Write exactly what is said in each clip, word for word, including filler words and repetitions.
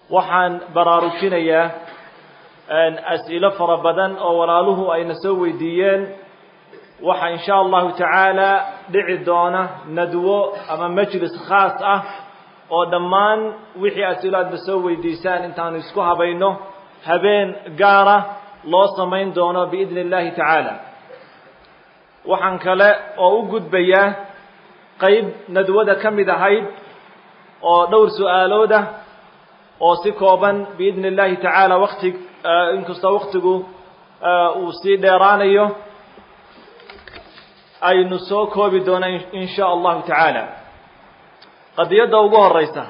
waxaan baraarujinayaa an as'ilo fara badan oo walaaluhu ayna soo weydiiyeen waxa insha Allah ta'ala dhici doona nadwo ama majlis khaas ah oo dhammaan wixii as'ilaad soo weydiisaan intaan isku habayno habeen gaara loo sameyn doono biidnillahi ta'ala waxaan kale oo u gudbayaa qayb nadwada kamid ahayd oo dhowr su'aalooda oo si kooban biidnillahi ta'ala waqti inkasta waqtigu uu si dheeraanayo aynu soo koobi doona insha Allah ta'ala qadiyada ugu horeysa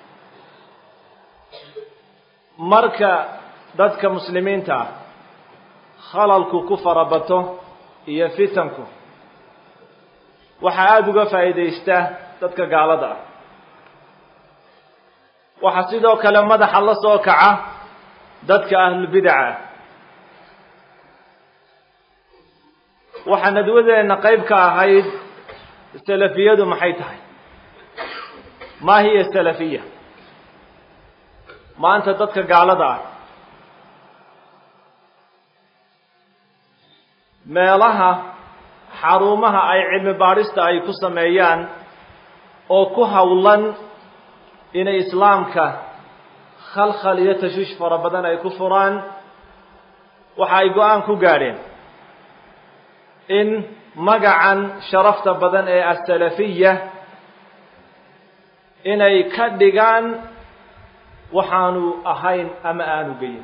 marka dadka muslimiinta khalalku ku farabato iyo fitanku waxa aad uga faa'iideysta dadka gaalada ah waxa sidoo kale madaxa la soo kaca dadka ahlul bid'ah waxa nadwadeena qayb ka ahayd salafiyadu maxay tahay ma hiya salafiyya maanta dadka gaalada ah meelaha xarumaha ay cilmi baarista ay ku sameeyaan oo ku hawlan inay islaamka khalkhal iyo tashwiish fara badan ay ku furaan waxa ay go'aan ku gaadheen in magacan sharafta badan ee as-salafiyya inay ka dhigaan waxaanu ahayn ama aanu geyin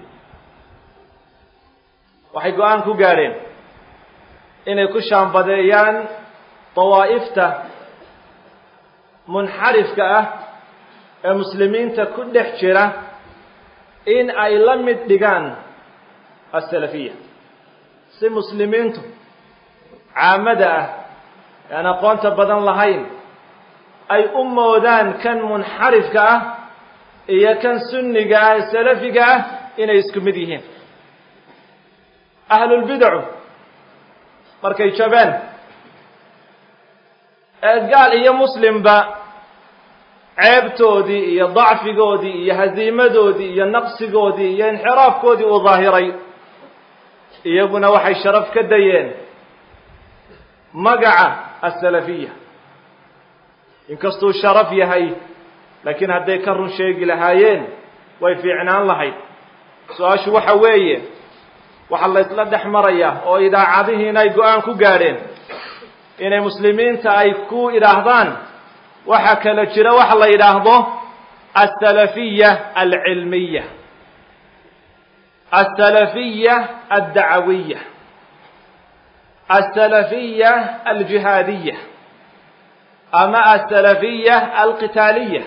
waxay go'aan ku gaadheen inay ku shaambadeeyaan tawaa'ifta munxarifka ah ee muslimiinta ku dhex jira in ay la mid dhigaan as-salafiyya si muslimiintu caamada ah aan aqoonta badan lahayn ay u moodaan kan munxarifka ah iyo kan sunniga ah salafiga ah inay isku mid yihiin ahlul bid'ah markay jabaan gaal iyo muslimba ceebtoodii iyo dacfigoodii iyo haziimadoodii iyo naqsigoodii iyo inxiraafkoodii u dhaahiray iyaguna waxay sharaf ka dayeen magaca as-salafiyya inkastuu sharaf yahay laakiin hadday ka run sheegi lahaayeen way fiicnaan lahayd su-aashu waxa weeye waxa la isla dhex maraya oo idaacadihiina ay go'aan ku gaadheen inay muslimiinta ay ku idhaahdaan waxa kala jira waxa la yidhaahdo as-salafiyya al-cilmiyya as-salafiyya ad-dacwiyya as-salafiyya al-jihadiyya ama as-salafiyya al-qitaliyya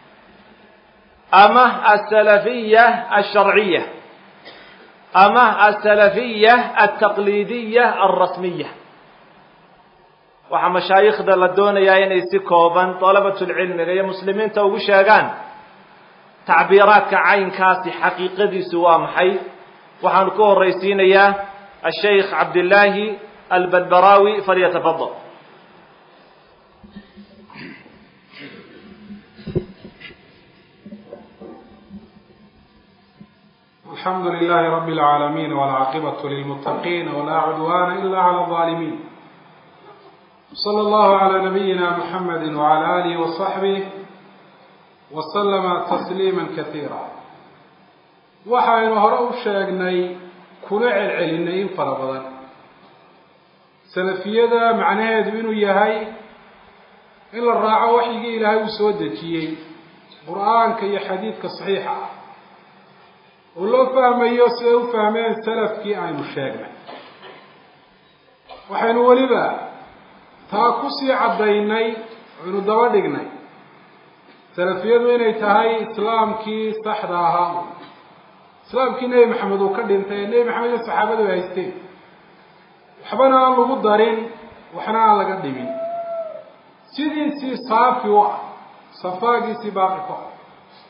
ama as-salafiyya al-shar'iyya ama as-salafiyya at-taqlidiyya al-rasmiyya waxa mashaayikhda la doonayaa inay si kooban talabatul cilmiga iyo muslimiinta ugu sheegaan tacbiiraadka caynkaasi xaqiiqadiisu waa maxay waxaan ku horeysiinayaa الشيخ عبد الله البلبراوي فليتفضل الحمد لله رب العالمين والعاقبة للمتقين ولا عدوان إلا على الظالمين صلى الله على نبينا محمد وعلى آله وصحبه وسلم تسليما كثيرا وحين هرأوا الشاقني كنا علعلنين فربضا سلفية معناها دبينو يهي إلا الراعة وحيقي إلهي وسودتي قرآن كي حديث كصحيحة ولو فهم يوسف فهمين سلف كي عين الشاقني وحين ولبا تاكسي عديني عنو دوادقني سلفيادو inay tahay islaamkii saxda ahaa islaamkii nabi maxamed uu ka dhintay nabi maxamed iyo saxaabadu ay haysteen waxbana aan lagu darin waxna aan laga dhimin sidiisii saafi u ah safaagiisii baaqi ku ah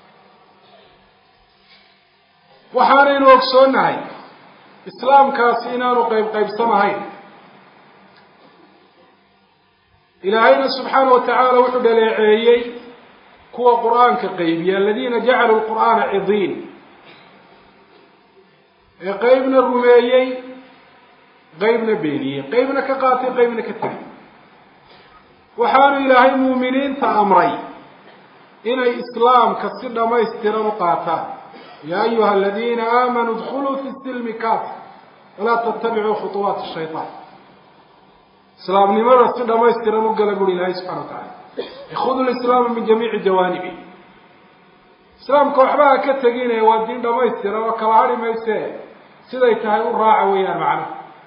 waxaanaynu ogsoonahay islaamkaasi inaanu qayb qaybsamahayn ilaahayna subxaana wa tacaala wuxuu dhaleeceeyey كوا قرآن كقيبية الذين جعلوا القرآن عضين قيبنا الرميي قيبنا بيني قيبنا كقاتل قيبنا كتري وحانوا إلهي مؤمنين تأمري إن الإسلام كالسنة ما يسترون قاتا يا أيها الذين آمنوا ادخلوا في السلم كافة ولا تتبعوا خطوات الشيطان إسلام نمر السنة ما يسترون قلقوا لله سبحانه وتعالى يخذوا الإسلام من جميع جوانبه إسلام كوحبها كتقين يوادين ما يسترون وكالعالي ما يسترون سيدا يتهيئوا الراعة وياه معنا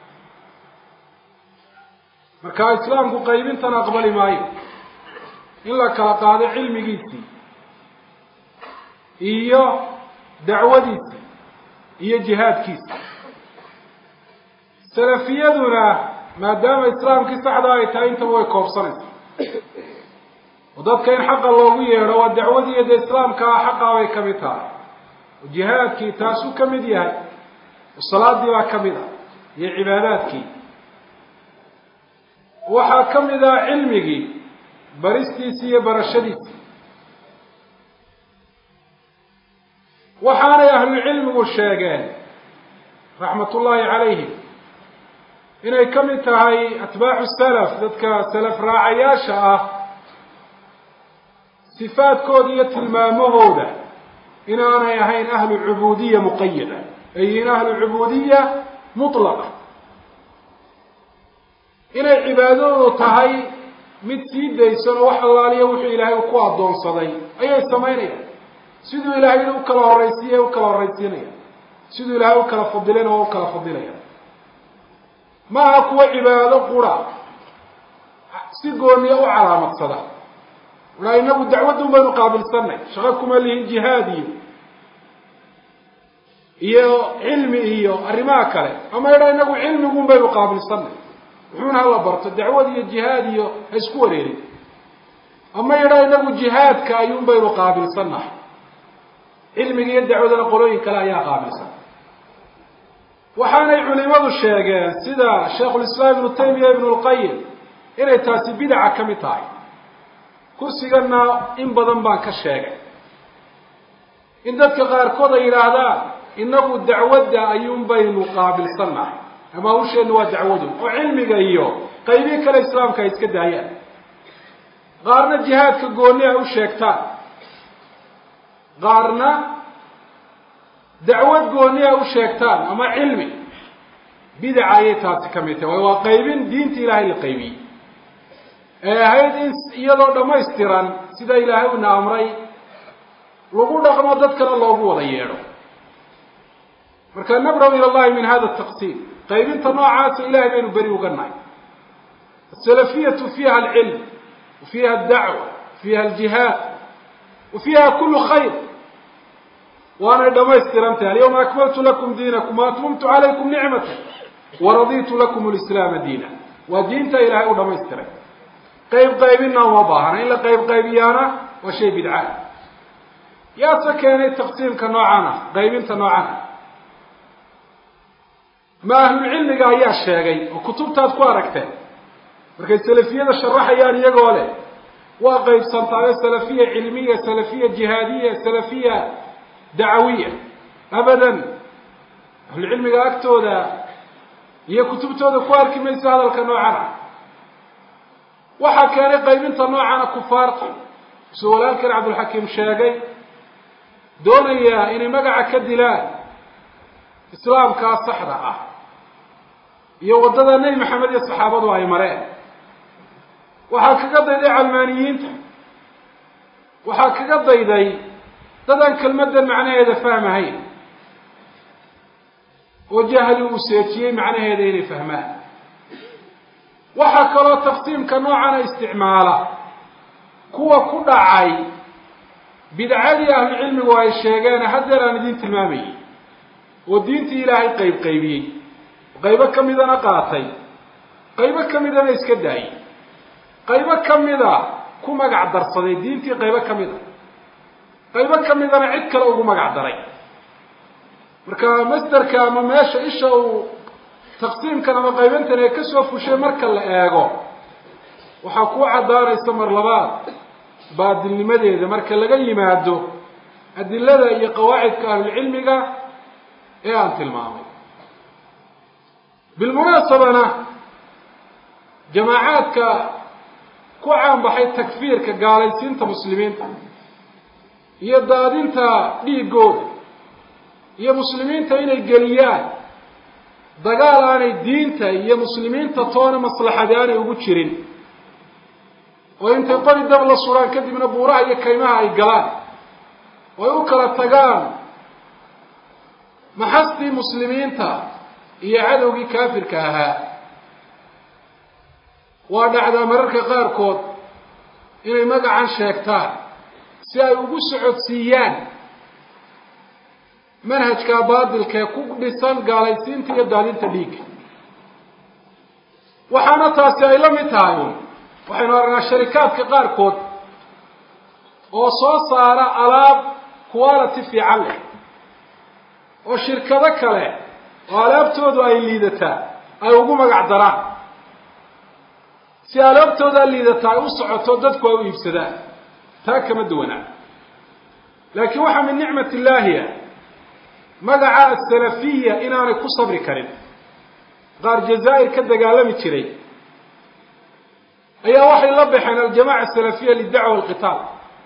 marka islaamku qaybintan aqbali maayo in la kala qaado cilmigiisa iyo dacwadiisa iyo jihaadkiisa salafiyaduna maadaama islaamkii saxda ay tahay inta way koobsanaysaa wadadka in xaq loogu yeero waa dacwadii ee islaamka xaq ay ka mid tahay jihaadkii taasu ka mid yahay salaadii waa ka mid ah iyo cibaadaadkii waxaa ka mid ah cilmigii baristiisii iyo barashadiisii waxaanay ahlucilmigu sheegeen raxmatullaahi calayhim inay ka mid tahay atbaacu salaf dadka salaf raacayaasha ah sifaadkooda iyo tilmaamahooda inaanay ahayn ahlu cubuudiya muqayada ay yihiin ahlu cubuudiya mutlaqa inay cibaadadu tahay mid sii daysan oo wax allaaliya wuxuu ilaahay ku adoonsaday ayay sameynayaan sidoo ilaahay uu kala horeysiiyay uu kala horeysiinaya sidoo ilaahay uu kala fadilana oo kala fadilaya ma aha kuwa cibaado qura si gooniya u calaamadsada wala inagu dacwadu baynu qaabilsanay shaqo kuma lihin jihaadi iyo cilmi iyo arrimaha kale ama inagu cilmigu baynu qaabilsanay wuxuuna la barto dacwad iyo jihaad iyo isku wareerin ama yiraahdo inagu jihaadka ayuun baynu qaabilsanahay cilmiga iyo dacwadana qolooyin kale ayaa qaabilsan waxaanay culimadu sheegeen sida Sheekh Islaam Ibn Taymiyyah Ibn Al-Qayyim inay taasi bidca ka mid tahay kursigana in badan baan ka sheegay in dadka qaarkood ay yiraahdaan inagu dacwadda ayuun baynu qaabilsanahay ama uu sheegay waa dacwadu oo cilmiga iyo qaybi kale islaamka iska daayaan qaarna jihaadka gooniya u sheegtaan qaarna dacwad gooniya u sheegtaan ama cilmi bidca ay taasi kamid tahay waa qaybin diinta ilaahay la qaybiyay ee hayd iyadoo dhameystiran sida ilaahay uu amray lagu dhaqmo dadkana loogu wada yeero marka nabraw ila allah min hada at-taqsim qaybinta noocaas ilaahay baynu bari uga nahay السلفية فيها العلم وفيها الدعوة وفيها الجهاد وفيها كل خير وأنا دميسترمتها اليوم أكملت لكم دينكم وأتممت عليكم نعمتي ورضيت لكم الإسلام دينا ودينت إلهي ودميسترم قيب قيبنا ومضاهنا إلا قيب قيبيانا وشيء بدعان يا سكاني التقسيم كنوعنا قيبين نوعنا ما أهل العلم قايا الشيغي وكتبتها تكواركتين markay salafiyada sharaxayaan iyagoo leh waa qayb santaale salafiya cilmiya salafiya jihadiya salafiya dacwiya abadan ahlu cilmiga agtooda iyo kutubtooda ku arki maysa hadalka noocana waxa keenay qaybinta noocana kufaarta soo walaalkan Abdul Hakim sheegay doonaya inay magaca ka dilaan islaamka saxda ah iyo wadada Nabi Maxamed iyo saxaabadu ay mareen waxaa kaga dayday calmaaniyiinta waxaa kaga dayday dadan kelmaddan macnaheeda fahmahayn oo jahli uu seejiyey macnaheeda inay fahmaan waxaa kaloo taqsiimka noocana isticmaala kuwa ku dhacay bidcadii ahlu cilmigu ay sheegeen haddeer aan idin tilmaamayay oo diintii ilaahay qayb qaybiyey qaybo ka midana qaatay qaybo ka midana iska daayay qaybo kamida ku magac darsaday diintii qaybo kamida qaybo kamidana cid kale ugu magac daray marka masdarka ama meesha isha uu taqsiimkan ama qaybintan ay ka soo fushay marka la eego waxa ku cadaanaysa mar labaad baadilnimadeeda marka laga yimaado adilada iyo qawaacidka ahlulcilmiga ee aan tilmaamay. bilmunaasabana jamaacaadka ku caanbaxay takfiirka gaalaysiinta muslimiinta iyo daadinta dhiigooda iyo muslimiinta inay geliyaan dagaal aanay diinta iyo muslimiinta toona maslaxadi aanay ugu jirin oo intay qori dab la suraan kadibna buuraha iyo kaymaha ay galaan oo ay u kala tagaan maxastii muslimiinta iyo cadowgii kaafirka ahaa. waa dhacdaa mararka qaarkood inay magacan sheegtaan si ay ugu socodsiiyaan manhajka baadilkee ku dhisan gaalaysiinta iyo daadinta dhiigga. waxaana taasi ay la mid tahay un waxaynu aragnaa sharikaadka qaarkood oo soo saara alaab quality fiican leh oo shirkado kale oo alaabtoodu ay liidataa ay ugu magac daraan si alaabtooda liidataa ay u socoto dadku ay u iibsadaan. taa kama duwanaa. laakiin waxaa min nicmat illaahi ah magaca asalafiya inaanay ku sabri karin. qaar jazaa'ir ka dagaalami jiray ayaa waxay la baxeen aljamaca asalafiya lidacwa alqitaal.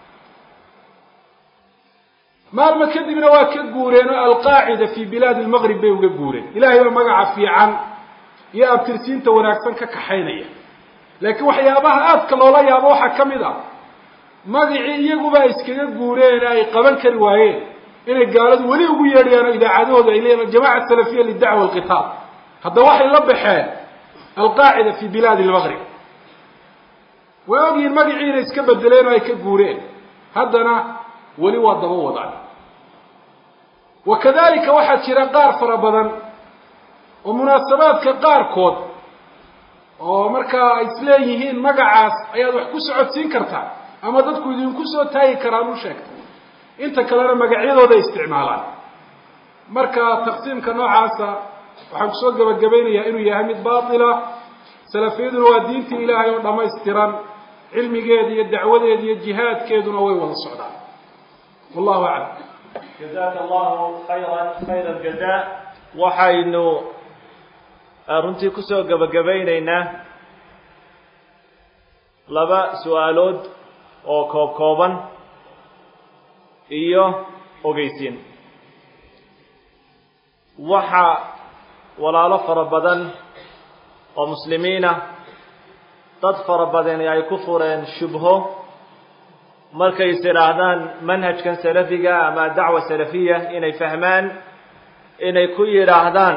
maalma kadibna waa ka guureen oo alqaacida fi bilaadi almaqrib bay uga guureen. ilaahay baa magaca fiican iyo abtirsiinta wanaagsan ka kaxaynaya. laakiin waxyaabaha aadka loola yaabo waxaa ka mid ah magacii iyaguba iskaga guureen ay qaban kari waayeen inay gaaladu weli ugu yeedhayaan oo idaacadahooda ay leeyihin aljamaca asalafiya lidacwa alqitaal. hadda waxay la baxeen alqaacida fi bilaadi almaqrib. way ogyihiin magacii inay iska bedeleen oo ay ka guureen, haddana weli waa daba wadaan. wakadalika waxaa jira qaar fara badan oo munaasabaadka qaarkood oo markaa ay isleeyihiin magacaas ayaad wax ku socodsiin kartaa ama dadku idinku soo taagi karaan u sheegtay, inta kalena magacyadooda isticmaalaan. marka taqsiimka noocaasa waxaan kusoo gabagabaynayaa inuu yahay mid baatila. salafiyaduna waa diintii ilaahay oo dhamaystiran, cilmigeeda iyo dacwadeeda iyo jihaadkeeduna way wada socdaan. wallahu aclam. jazaaka allahu khayran khayra aljazaa. waxaynu runtii kusoo gabagabaynaynaa laba su-aalood oo koob kooban iyo ogeysiin. waxa walaalo fara badan oo muslimiina dad fara badani ay ku fureen shubho markay is idhaahdaan manhajkan salafiga ama dacwa salafiya inay fahmaan, inay ku yidhaahdaan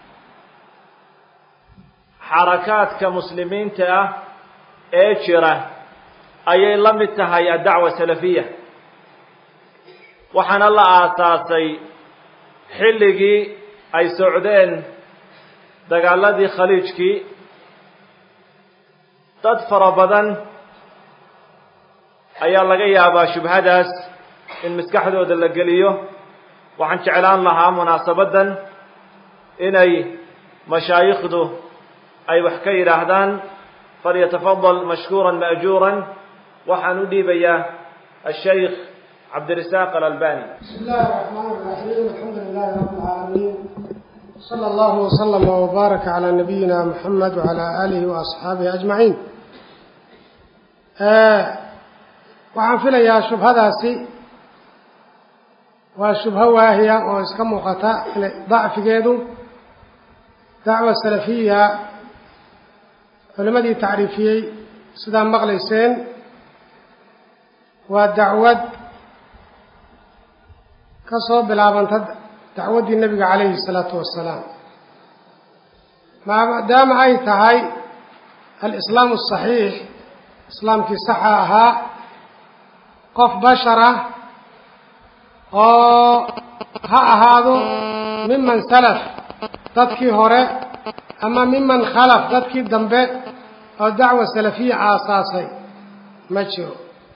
xarakaadka muslimiinta ah ee jira ayay la mid tahay addacwa salafiya. waxaana la aasaasay xilligii ay socdeen dagaaladii khaliijkii. dad fara badan ayaa laga yaabaa shubhadaas in maskaxdooda la geliyo. waxaan jeclaan lahaa munaasabadan inay mashaayikhdu ay wax ka yidhaahdaan. falyatafadal mashkuuran ma'juuran. waxaan u dhiibayaa ashaykh cabdirasaaq alalbani. bismi illahi raxmaan raxiim. alxamdu lilahi rabbi lcaalamiin. sala allahu wasalama wbaaraka calaa nabiyina muxamed wacalaa aalihi waasxaabihi ajmaciin. waxaan filayaa shubhadaasi waa shubho waahiya oo iska muuqata dacfigeedu. dacwa salafiya culimadii tacriifiyey sidaa maqlayseen waa dacwad ka soo bilaabanta dacwaddii nebiga calayhi salaatu wassalaam. maadaama ay tahay alislaamu asaxiix, islaamkii saxa ahaa, qof bashara oo ha ahaado miman salaf dadkii hore ama miman khalaf dadkii dambe oo dacwa salafiya aasaasay ma jiro.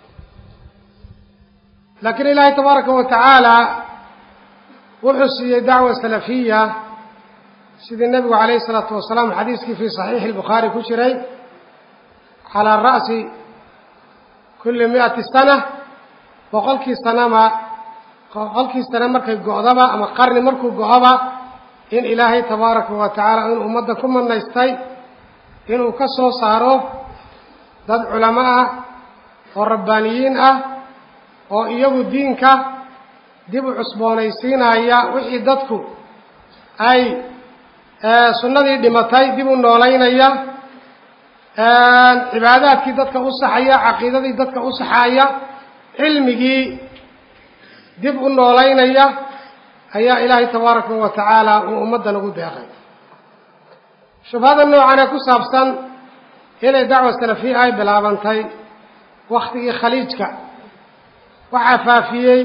laakiin ilaahay tabaaraka wa tacaala wuxuu siiyey dacwa salafiya sidii nebigu calayhi salaatu wasalaam xadiiskii fii saxiixi albukhaari ku jiray calaa ra'si kulli mi'ati sana boqolkii sanama boqolkii sana markay go'daba ama qarni markuu go'aba in ilaahay tabaaraka wa tacaala in ummadda ku manaystay inuu ka soo saaro dad culamo ah oo rabbaaniyiin ah oo iyagu diinka dib u cusboonaysiinaya wixii dadku ay sunnadii dhimatay dib u noolaynaya cibaadaadkii dadka u saxaya caqiidadii dadka u saxaya cilmigii dib u noolaynaya ayaa ilaahay tabaaraka wa tacaala uu ummaddan ugu deeqay shubhada noocan ee ku saabsan inay dacwa salafiya ay bilaabantay waktigii khaliijka waxaa faafiyey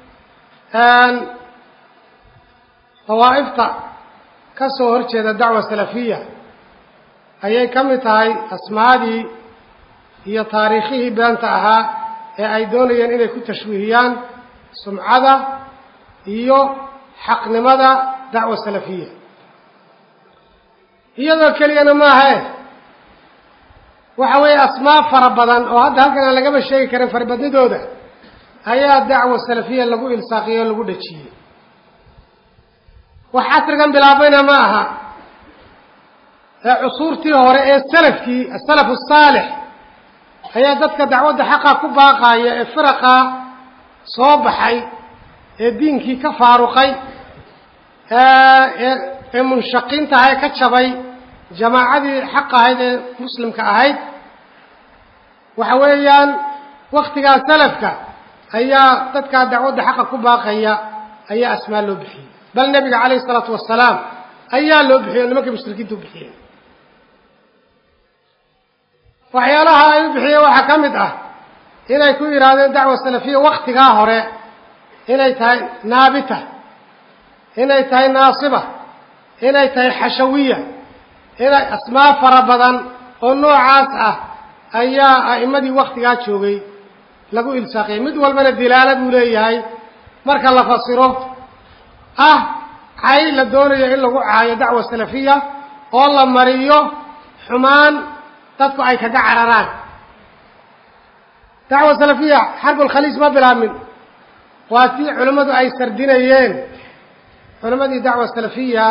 dawaa'ifta ka soo horjeeda dacwa salafiya ayay ka mid tahay asmaadii iyo taariikhihii beenta ahaa ee ay doonayeen inay ku tashwiihiyaan sumcada iyo xaqnimada dacwa salafiya iyadoo keliyana maahae waxa weeye asmaa fara badan oo hadda halkan aan lagaba sheegi karin farabadnidooda ayaa dacwa salafiya lagu ilsaaqiyey oo lagu dhejiyey wax casrigan bilaabayna ma aha ee cusuurtii hore ee salafkii asalafu asaalix ayaa dadka dacwadda xaqa ku baaqaaya ee firaqa soo baxay ee diinkii ka faaruqay ee munshaqiintaha ee ka jabay jamaacadii xaq ahayd ee muslimka ahayd waxa weeyaan waktigaa salafka ayaa dadkaa dacwadda xaqa ku baaqaya ayaa asmaa loo bixiyey bal nebiga calayhi isalaatu wasalaam ayaa loo bixiyey o nimankii mushrikiinta u bixiyeen waxyaalaha ay u bixiyeen waxaa ka mid ah inay ku yidhaahdeen dacwa salafiya waktigaa hore inay tahay naabita inay tahay naasiba inay tahay xashawiya inay asmaa fara badan oo noocaas ah ayaa a'immadii waktigaa joogay lagu ilsaaqiyey mid walbana dilaala buu leeyahay marka la fasiro ah cay la doonayo in lagu caayo dacwa salafiya oo la mariyo xumaan dadku ay kaga cararaan dacwa salafiya xarbulkhaliij ma bilaabmin waa tii culimmadu ay sardinayeen culimmadii dacwa salafiya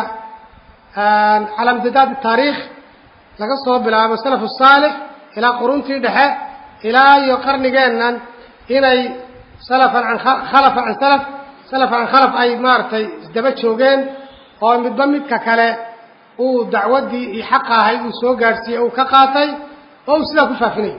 calaa imtidaad taariikh laga soo bilaabo salafu saalix ilaa quruntii dhexe ilaa iyo qarnigeennan inay salafan can khalafa can salaf salaf can khalaf ay maaragtay isdaba joogeen oo midba midka kale uu dacwaddii iyo xaqa ahayd uu soo gaadhsiiyey uu ka qaatay oo uu sidaa ku faafinayay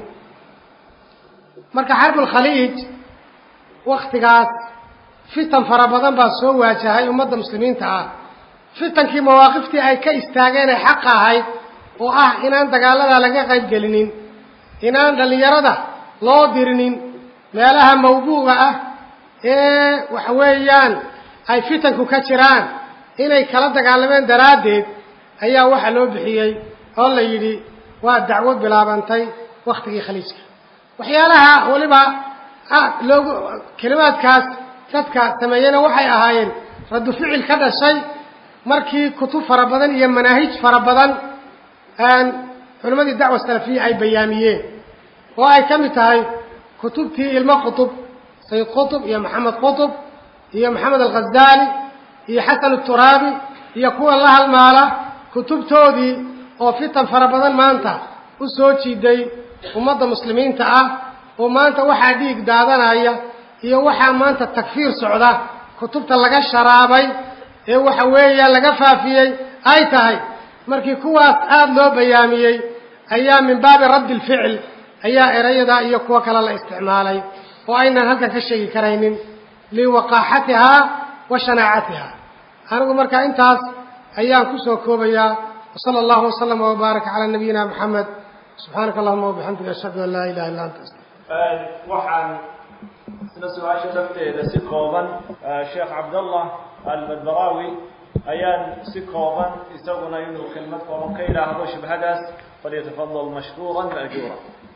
marka xarbulkhaliij waktigaas fitan fara badan baa soo waajahay ummadda muslimiinta ah fitankii mawaaqiftii ay ka istaageen ee xaqa ahayd oo ah inaan dagaallada laga qayb gelinin inaan dhallinyarada loo dirinin meelaha mawbuuga ah ee waxa weeyaan ay fitanku ka jiraan inay kala dagaalameen daraaddeed ayaa waxaa loo bixiyey oo la yidhi waa dacwo bilaabantay waktigii khaliijka waxyaalaha weliba loogu kelimaadkaas dadka sameeyena waxay ahaayeen raddu ficil ka dhashay markii kutub fara badan iyo manaahij fara badan culimmadii dacwa salafiya ay bayaamiyeen oo ay ka mid tahay kutubtii ilmo qutub sayd qutub iyo maxamed qutub iyo maxamed alghazali iyo xasan aturaabi iyo kuwa la halmaala kutubtoodii oo fitan fara badan maanta u soo jiiday ummadda muslimiinta ah oo maanta waxaa dhiig daadanaya iyo waxaa maanta takfiir socda kutubta laga sharaabay ee waxa weeyaan laga faafiyey ay tahay markii kuwaas aada loo bayaamiyey ayaa min baabi raddi alficil ayaa erayadaa iyo kuwo kale la isticmaalay oo aynan halkan ka sheegi karaynin liwaqaaxatihaa wa shanaacatihaa anigu markaa intaas ayaan kusoo koobayaa wasala allahu wasalama wabaaraka calaa nabiyina maxamed subxaanaka allahuma wabixamdika ashhadu an laa ilaha illa anta waxaan isla su-aasha lafteeda si kooban sheekh cabdallah albadbaraawi ayaan si kooban isaguna inuu kelmad kooban ka idhaahdo shubhadaas falyatafadal mashkuuran maajuura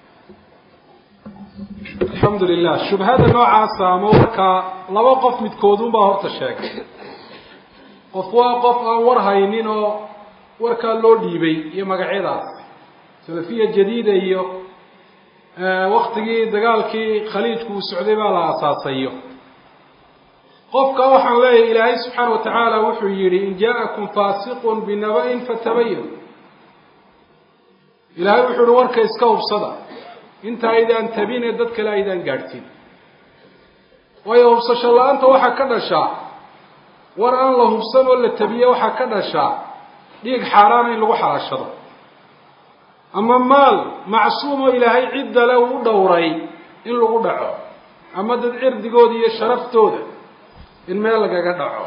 alxamdu lilah shubhada noocaasa ama warka laba qof midkoodunbaa horta sheegay qof waa qof aan war haynin oo warkaa loo dhiibay iyo magacyadaas salafiya jadiida iyo waqtigii dagaalkii khaliijku uu socday baa la asaasayo qofka waxaan leeyahay ilaahay subxaana wa tacaala wuxuu yidhi in jaa-akum faasiqun binaba-in fatabayan ilaahay wuxuu yihi warka iska hubsada inta aydaan tabine dad kale aydaan gaadhsiin waayo hubsasho la-aanta waxaa ka dhashaa war aan la hubsan oo la tabiye waxaa ka dhashaa dhiig xaaraana in lagu xalaashado ama maal macsuum oo ilaahay ciddale uu u dhowray in lagu dhaco ama dad cirdigooda iyo sharaftooda in meel lagaga dhaco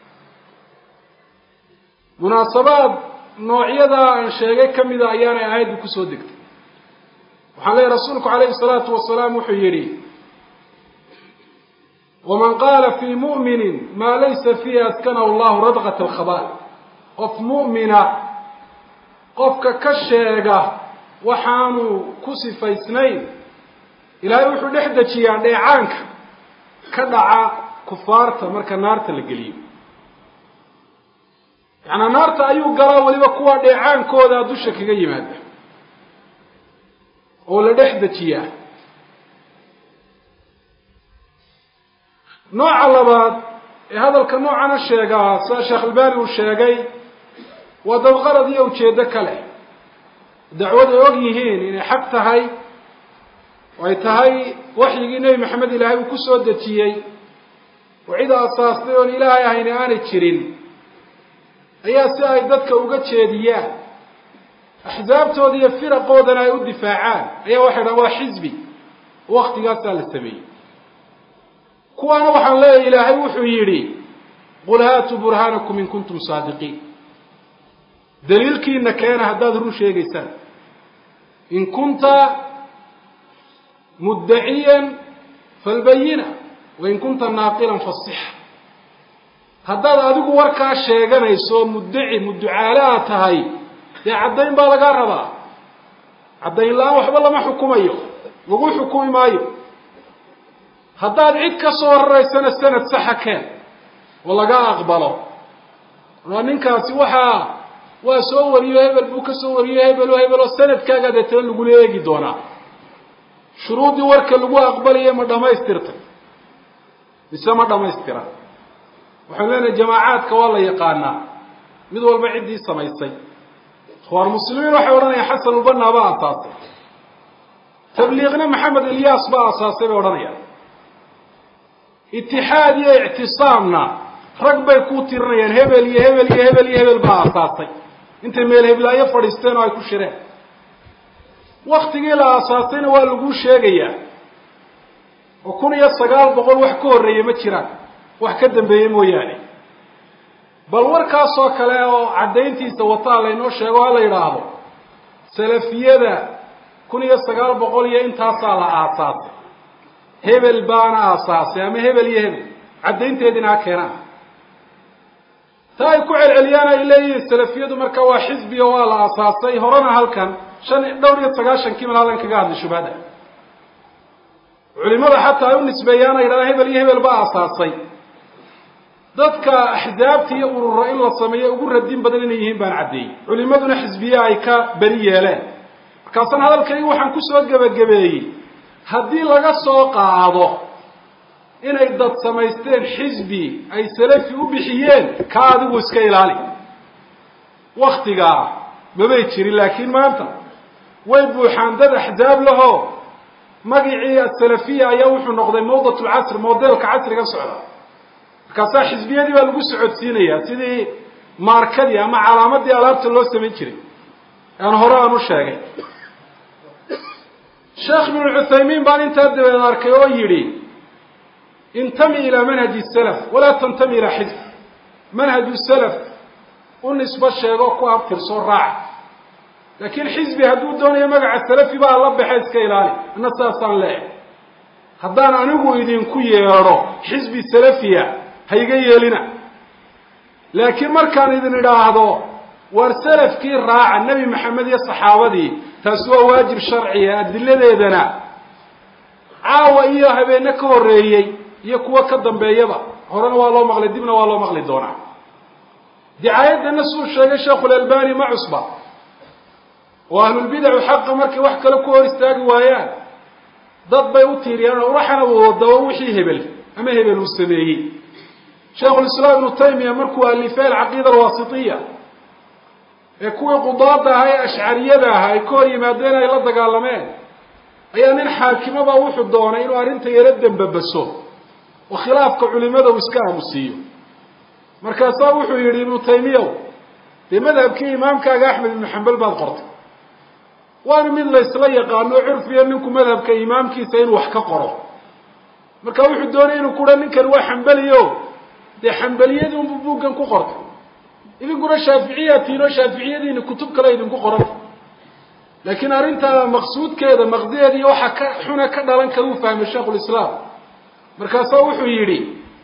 munaasabaad noocyadaa aan sheegay ka mida ayaanay aayaddu kusoo degtay waxaan leeyahy rasuulku calayhi salaatu wasalaam wuxuu yidhi waman qaala fii mu'minin maa laysa fiihi askanahu allahu radqata alkhabaal qof mu'mina qofka ka sheega waxaanu ku sifaysnayn ilaahay wuxuu dhex dejiyaa dheecaanka ka dhaca kufaarta marka naarta la geliyo yacnaa naarta ayuu galaa weliba kuwa dheecaankooda dusha kaga yimaada oo la dhex dejiyaa nooca labaad ee hadalka noocana sheegaa sida sheekh albani uu sheegay waa dabqarad iyo ujeeddo kale dacwadu ay og yihiin inay xaq tahay oo ay tahay waxyigii nebi maxamed ilaahay uu ku soo dejiyey oo cid aasaastay oon ilaahay ahayna aanay jirin ayaa si ay dadka uga jeediyaan axsaabtooda iyo firaqoodana ay u difaacaan ayaa waxay dhahan waa xisbi waktigaasaa la sameeyey kuwaana waxaan leeyahay ilaahay wuxuu yidhi qul haatuu burhaanakum in kuntum saadiqiin daliilkiina keena haddaad run sheegaysaan in kunta muddaciyan falbayina wain kunta naaqilan fasixa haddaad adigu warkaa sheeganayso muddaci mudducaale aad tahay dee caddayn baa lagaa rabaa caddayn la-aan waxba lama xukumayo lagu xukumi maayo haddaad cid ka soo raraysana sanad saxa keen oo laga aqbalo waa ninkaasi waxaa waa soo wariyo hebel buu ka soo wariyo hebel oo hebel oo sanadkaaga deetana lagula eegi doonaa shuruuddii warka lagu aqbalayo ma dhamaystirtay mise ma dhamaystira waxaan leenahay jamaacaadka waa la yaqaanaa mid walba ciddii samaysay ikhwaan muslimiin waxay odhanayaan xasan ulbanaa baa asaasay tabliiqna maxamed ilyaas baa asaasay bay odhanayaan itixaad iyo ictisaamna rag bay ku tirinayaan hebel iyo hebel iyo hebel iyo hebel baa asaasay intay meel heblaayo fadhiisteen oo ay ku shireen waktigii la aasaasayna waa laguu sheegayaa oo kun iyo sagaal boqol wax ka horreeye ma jiraan wax ka dambeeye mooyaane bal warkaasoo kale oo caddayntiisa wataa laynoo sheego ha la yidhaahdo salafiyada kun iyo sagaal boqol iyo intaasaa la aasaasay hebel baana aasaasay ama hebel iyo hebel caddaynteediina ha keenaan taa ay ku celceliyaan ay leeyihiin salafiyadu marka waa xisbiga waa la aasaasay horena halkan shan dhowr iyo sagaashankii mal halkan kaga hadlay shubhada culimada xataa ay u nisbeeyaan ay yidhahdaan hebel iyo hebel baa aasaasay dadka axsaabta iyo urura in la sameeyo ugu radin badan inay yihiin baan caddeeyey culimaduna xisbiye ay ka beri yeeleen markaasaan hadalkaygu waxaan kusoo gebagabeeyey haddii laga soo qaado inay dad samaysteen xisbi ay salafi u bixiyeen ka adigu iska ilaali waktigaa mabay jirin laakiin maanta way buuxaan dad axsaab lahoo magicii asalafiya ayaa wuxuu noqday mawdat lcasr modelka casriga socda markaasaa xisbiyadii baa lagu socodsiinayaa sidii maarkadii ama calaamadii alaabta loo samayn jiray aan hore aan u sheegay sheekh ibnu cuthaymiin baan intaa dabeed arkay oo yidhi intami ilaa manhaji salaf walaa tantami ilaa xisb manhaju salaf u nisbo sheego ku abtirsoo raaca laakiin xisbi hadduu doonayo magaca salafi baa la baxe iska ilaali ana saasaan leehay haddaan anigu idinku yeedho xisbi salafiya ha iga yeelina laakiin markaan idin idhaahdo war salafkii raaca nebi maxamed iyo saxaabadii taasi waa waajib sharciya adiladeedana caawa iyo habeenne ka horreeyey iyo kuwo ka dambeeyaba horena waa loo maqlay dibna waa loo maqli doonaa dicaayadana suu sheegay sheekhulalbani ma cusba oo ahlulbidacu xaqa markay wax kale ku hor istaagi waayaan dad bay u tiiriyaan oo waxana wadaba wixii hebel ama hebel uu sameeyay sheekhu islaam ibn taymiya markuu alifay al-aqeeda al-wasitiyya ee kuwa qudaada ah ee ash'ariyada ah ay kor yimaadeen ay la dagaalameen ayaa nin xaakimaba wuxuu doonay inuu arinta yara dambabaso oo khilaafka culimada uu iska aamusiyo markaas wuxuu yiri ibn taymiya de madhabkii imaamkaaga Ahmed ibn Hanbal baad qortay waana mid la isla yaqaano curfiya ninku madhabka imaamkiisa inuu wax ka qoro marka wuxuu doonay inuu ku ninkan waa Hanbaliyo de Hanbaliyadu uu buugan ku qortay idin gura Shaafiiciyiin oo Shaafiiciyiin kutub kale idin ku qoran laakiin arinta maqsuudkeeda maqdiyeedii waxa ka xuna ka dhalan kara uu fahmay Sheekhu Islaam markaas wuxuu yiri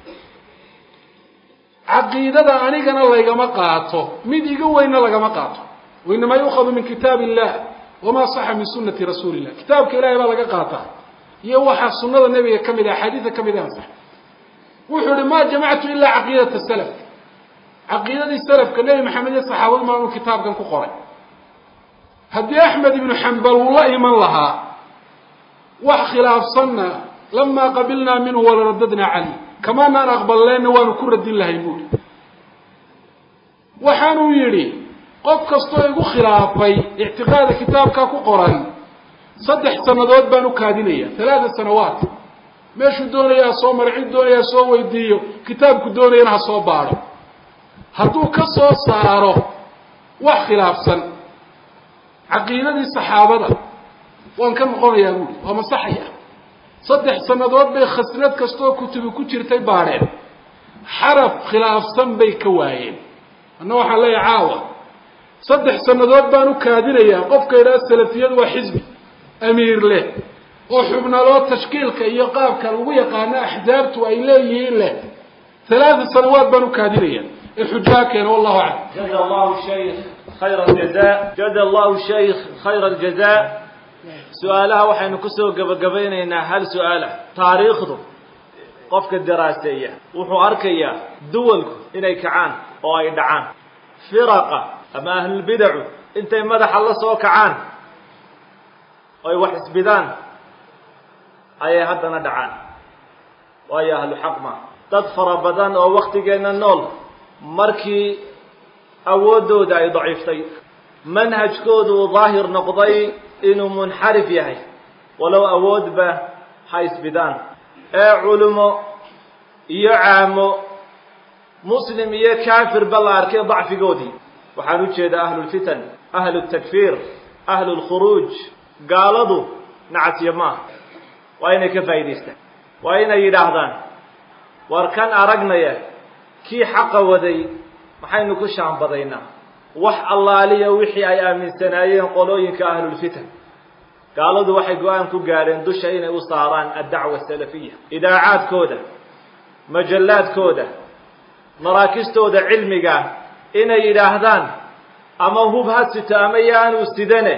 عقيدة أنيقنا الله يقام قاعته مد يقوينا لقام قاعته وإنما يؤخذ من كتاب الله وما صح من سنة رسول الله كتابك إلهي ما لقى قاعته يوحى السنة النبي كم إذا حديث كم إذا أنصح وحول ما جمعت إلا عقيدة السلف عقيدة السلف كالنبي محمد الصحابة ما له كتاب كان كقرأ هدي أحمد بن حنبل والله من لها وخلاف صنة لما قبلنا منه ورددنا عليه كما ما نقبل لنا ونكر الدين الله يقول وحانو يري قف كستو يقو خلافي اعتقاد كتابك كقرآن صدح سنوات بانو كادينية ثلاث سنوات ماشو دونيا سو مرعيد دونيا سو ويديو كتابك دونيا نها سو بارو هدو كسو سارو وخلاف سن عقيدة الصحابة وان كان مقول يقول وما صحيح صدح سنوات بي خسنات كستو كتب كتيرتي بارين حرف خلاف سن بي كواين انه waxa la yaawa صدح سنوات baanu kaadinaya qofka ila salafiyad waa xisbi amiir leh oo xubna loo tashkiilka iyo qaabka lagu yaqaan ahdaabtu ay leeyihiin leh ثلاث سنوات baanu kaadinaya الحجاكين والله اعلم جزا الله الشيخ خير الجزاء جزا الله الشيخ خير الجزاء سؤالها waxaynu ku soo gabagabeynayna hal su'aala taariikhdu qofka daraasaya wuxuu arkayaa duwalku inay kacaan oo ay dhacaan firaqa ama ahlul bid'ah intay madaxa la soo kacaan oo ay wax isbidaan ay haddana dhacaan way ahlu xaqma dad farabadan oo waqtigeena nool markii awoodooda ay daciiftay manhajkoodu daahir noqday inuu munxarif yahay walow awoodba haysbidaan ee culimo iyo caamo muslim iyo kaafir bal arkay dacfigoodii waxaan u jeedaa ahlul fitan ahlut takfir ahlul khuruj gaaladu nacasiyama waa inay ka faa'iideystaan waa inay yidhaahdaan war kan aragnaya kii xaqa waday maxaynu ku shaambadaynaa wax allaaliya wixii ay aaminsanaayeen qolooyinka ahlul fitan gaaladu waxay go'aan ku gaareen dusha inay u saaraan ad-dacwa salafiyya idaacaadkooda majallaadkooda maraakistooda cilmiga inay yidhaahdaan ama hub hasito ama yaanu sidane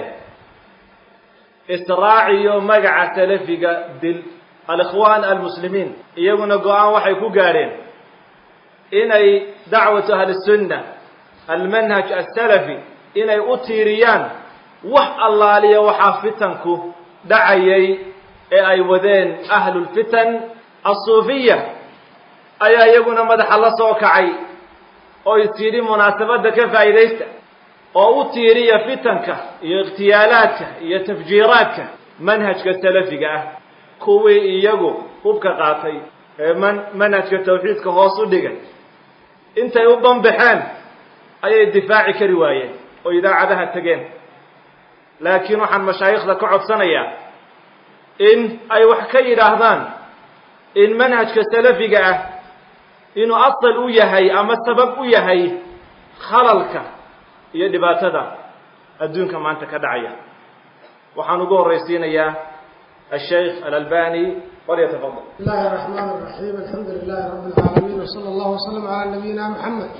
israaciyo magaca salafiga dil al-ikhwan al-muslimiin iyaguna go'aan waxay ku gaareen inay dacwatu ahli sunnah المنهج السلفي إني أتيريان وح الله لي وحافتنكو دعيي أي وذين أهل الفتن الصوفية أي يقول مدح الله صوكعي أو يتيري مناسبات كيف إليست أو أتيري فتنك اغتيالاتك تفجيراتك منهج السلفي كوي يقو خبك قاطي من منهج التوحيد كهوصو ديك انت يوضن بحان أي الدفاع كرواية وإذا عدها التجين لكن وحن مشايخ ذا كعب سنية إن أي وحكي رهضان إن منهج كسلفي قاعد إنه أصل ويهي أما السبب ويهي خللك يدبات هذا الدون كما أنت كدعية وحنقول رئيسين يا الشيخ الألباني وليتفضل. بسم الله الرحمن الرحيم الحمد لله رب العالمين وصلى الله وسلم على نبينا محمد.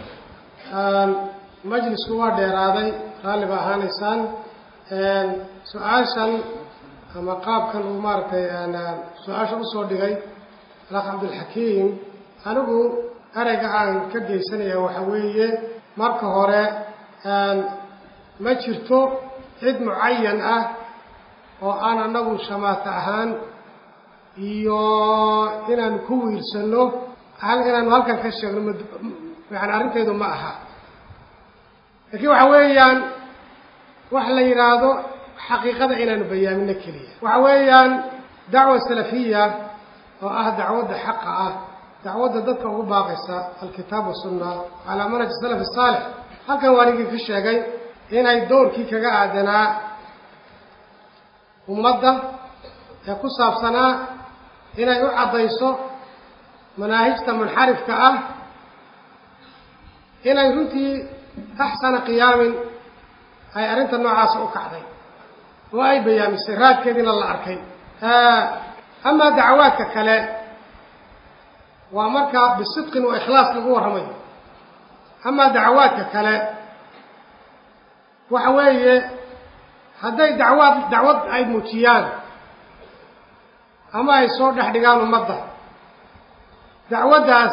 مجلس كوا ديرادي غالبا هانيسان سؤاشن اما قاب كان مارتي انا سؤاشن soo dhigay Sheekh Abdul Hakim anigu arag aan ka geysanayo waxa weeye marka hore aan ma jirto cid muayyan ah oo aan anagu shamaata ahaan iyo inaan ku wiirsano hal inaanu halkan ka sheegno yani arrinteedu ma aha laakiin waxa weeyaan wax la yidhaahdo xaqiiqada inaanu bayaamino keliya waxa weeyaan dacwa salafiya oo ah dacwadda xaqa ah dacwadda dadka ugu baaqaysa alkitaab wasunna calaa manhaj salaf saalix halkan waaligii ka sheegay inay doorkii kaga aadanaa ummadda ee ku saabsanaa inay u caddayso manaahijta munxarifka ah inay runtii axsana qiyaamin ay arrinta noocaasa u kacday oo ay bayaamisay raadkeediina la arkay amaa dacwaadka kale waa markaa bisidqin wa ikhlaas lagu warramayo amaa dacwaadka kale waxa weeye hadday dacwaad dacwad ay muujiyaan ama ay soo dhex dhigaan ummadda dacwaddaas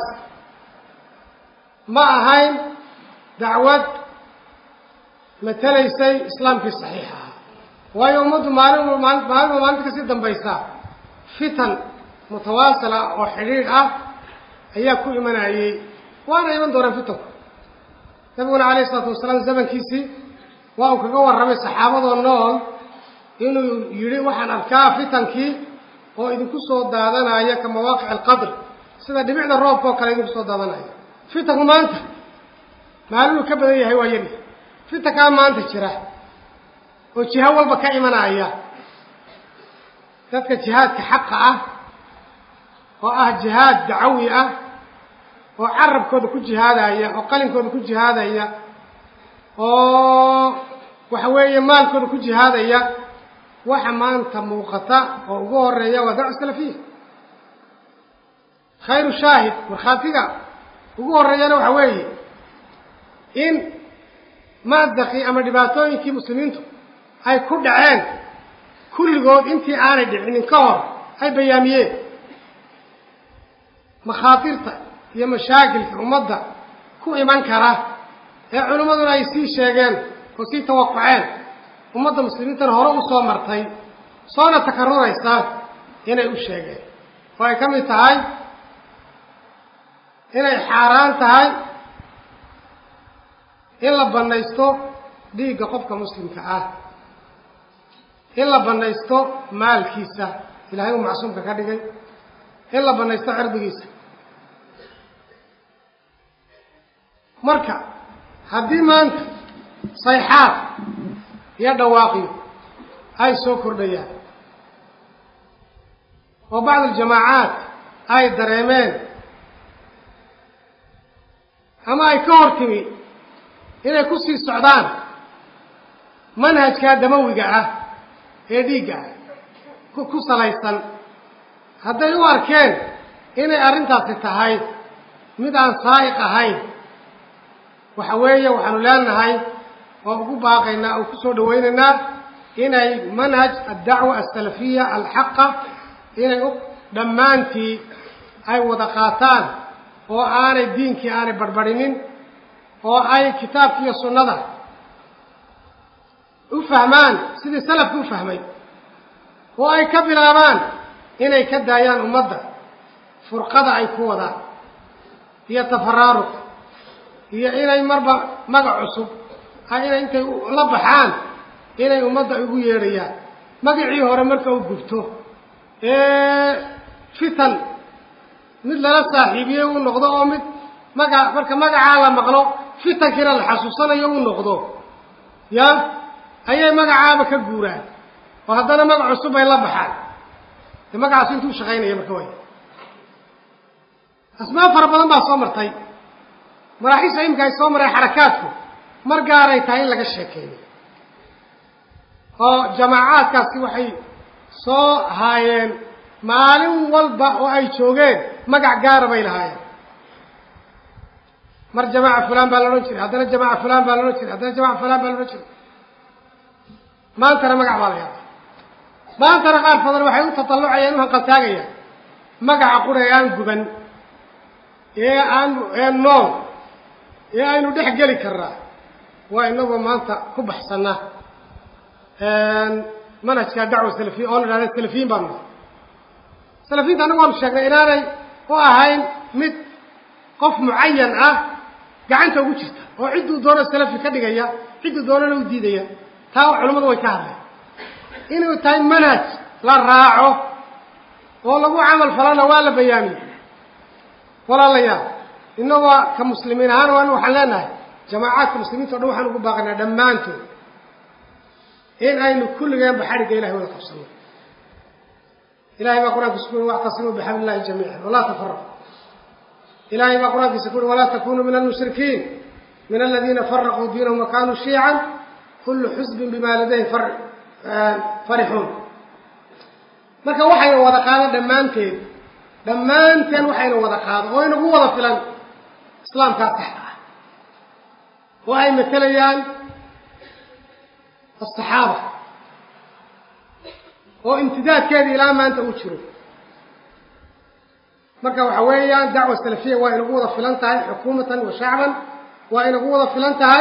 ma ahayn dacwad matalaysay islaamkii saxiixa ah waayo ummaddu maalin maalinba maalinta kasii dambaysa fitan mutawaasila oo xidhiidh ah ayaa ku imanayay waana iman doonaan fitanku nabiguna calayhi isalaatu wasalaam zamankiisii waa uu kaga warramay saxaabadoo nool inuu yidhi waxaan arkaa fitankii oo idinku soo daadanaya ka mawaaqic alqadr sida dhibicda roobka oo kale idinku soo daadanaya fitanku maanta maalinuu ka badan yahay waa yari fitankaa maanta jira oo jiho walba ka imanaya dadka jihaadka xaqa ah oo ah jihaad dacawi ah oo carabkooda ku jihaadaya oo qalinkooda ku jihaadaya oo waxa weeye maalkooda ku jihaadaya waxa maanta muuqata oo ugu horeeya waa dacwa salafiya khayru shaahid markhaatiga ugu horeeyana waxa weeye in maadaqii ama dhibaatooyinkii muslimiintu ay ku dhaceen kulligood intii aanay dhicinin ka hor ay bayaamiyeen makhaatirta iyo mashaakilka ummadda ku iman kara ee culimmaduna ay sii sheegeen oo sii tawaquceen ummadda muslimiintana hore u soo martay soona takaruraysa inay u sheegeen oo ay ka mid tahay inay xaaraan tahay in la bannaysto dhiigga qofka muslimka ah in la bannaysto maalkiisa ilaahay uu macsuumka ka dhigay in la bannaysto cirdigiisa marka haddii maanta sayxaad iyo dhawaaqiyo ay soo kordhayaan oo bacd aljamaacaat ay dareemeen ama ay ka hor timi inay ku sii socdaan manhajkaa damawiga ah ee dhiigga ah ku salaysan hadday u arkeen inay arrintaasi tahay mid aan saa'iq ahayn waxa weeye waxaanu leenahay oo ugu baaqaynaa oo ku soo dhawaynaynaa inay manhaj addacwa asalafiya alxaqa inay u dhammaantii ay wada qaataan oo aanay diinkii aanay barbarinin oo ay kitaabki iyo sunnada u fahmaan sidii salafku u fahmay oo ay ka bilaabaan inay ka daayaan ummadda furqada ay ku wadaan iyo tafaraaruq iyo inay marba magac cusub ay inay intay la baxaan inay ummadda ugu yeedhayaan magacii hore marka uu gubto ee fitan mid lala saaxiibiyey uu noqdo oo mid maga marka magacaa la maqlo fitankiina la xasuusanayo uu noqdo ya ayay magacaaba ka guuraan oo haddana magac cusub ay la baxaan dee magacaas intuu shaqaynaya marka way asmaab fara badan baa soo martay maraaxiisha imika ay soo mareen xarakaadku mar gaaray tahay in laga sheekeeyo oo jamaacaadkaasi waxay soo haayeen maalin walba oo ay joogeen magac gaara bay lahaayeen mar jamaaca fulaan baa la odhan jiray haddana jamaaca fulaan baa la odhan jiray haddana jamaaca fulaan baa la odhan jiray maantana magac baa la yaabay maantana qaar badan waxay u tatallucayaan u hanqaltaagayaan magaca qura ee aan guban ee aan ee nool ee aynu dhex geli karnaa waa inagoo maanta ku baxsana manhajka dacwa salafiya oo la idhahda salafiyiin baanu nahay salafiinta anagu waanu sheegnay inaanay u ahayn mid qof mucayan ah gacanta ugu jirta oo cidduu doono salafi ka dhigaya cidduu doonana u diidaya taa culimmadu way ka hadleen inuu tahay manhaj la raaco oo lagu camal falana waa la bayaamiyey walaalayaal innagoo ka muslimiin ahaan waan waxaan leenahay jamaacaadka muslimiinta o dhan waxaan ugu baaqanaa dhammaantood in aynu kulligeenba xadhigga ilahay wada qabsano ilahay baa qur-aankiisa ku uri wactasimuu bixabli illahi jamiican walaa tafaraqu ilahay baa qur-aankiisa ku uri walaa takunuu min almushrikiin min aladiina faraquu diinahum wakanuu shiican kullu xusbin bima ladayhim farixuun marka waxayna wada qaado dhammaanteed dhammaanteen waxayna wada qaado oo inagu wada filan islaamkaa saxda ah oo ay matelayaan asaxaaba oo imtidaadkeeda ilaa maanta uu jiro marka waxa weeyaan dacwa salafiya waa inagu wada filan tahay xukuumatan wa shacban waa inagu wada filan tahay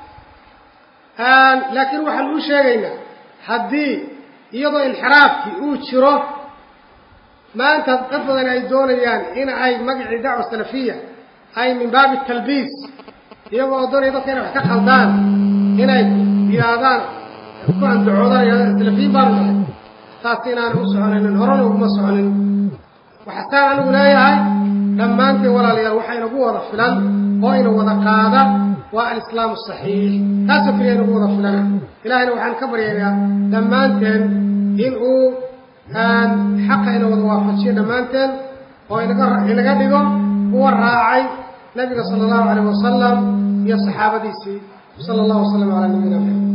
laakiin waxaan u sheegaynaa haddii iyadoo inxiraafkii uu jiro maanta dad badan ay doonayaan in ay magacii dacwa salafiya ay min baabi talbiis iyagoo oo doonaya dadka inay wax ka khaldaan inay yidhaahdaan ku andacoodaan salafiyin baanu nahay taas inaanu u soconaynin horena uguma soconin waxasaan anigu leeyahay dhammaanteen walaalayaal waxaa inagu wada filan oo ina wada qaada waa alislaam asaxiix taasoo keliya inagu wada filan ilahayna waxaan ka baryaynaa dhammaanteen in uu xaqa ina wada waafajiyo dhammaanteen oo inaga inaga dhigo kuwa raacay nabiga sala allahu calayh wasalam iyo saxaabadiisii sala allahu wasalam calaa nabiyina maxamed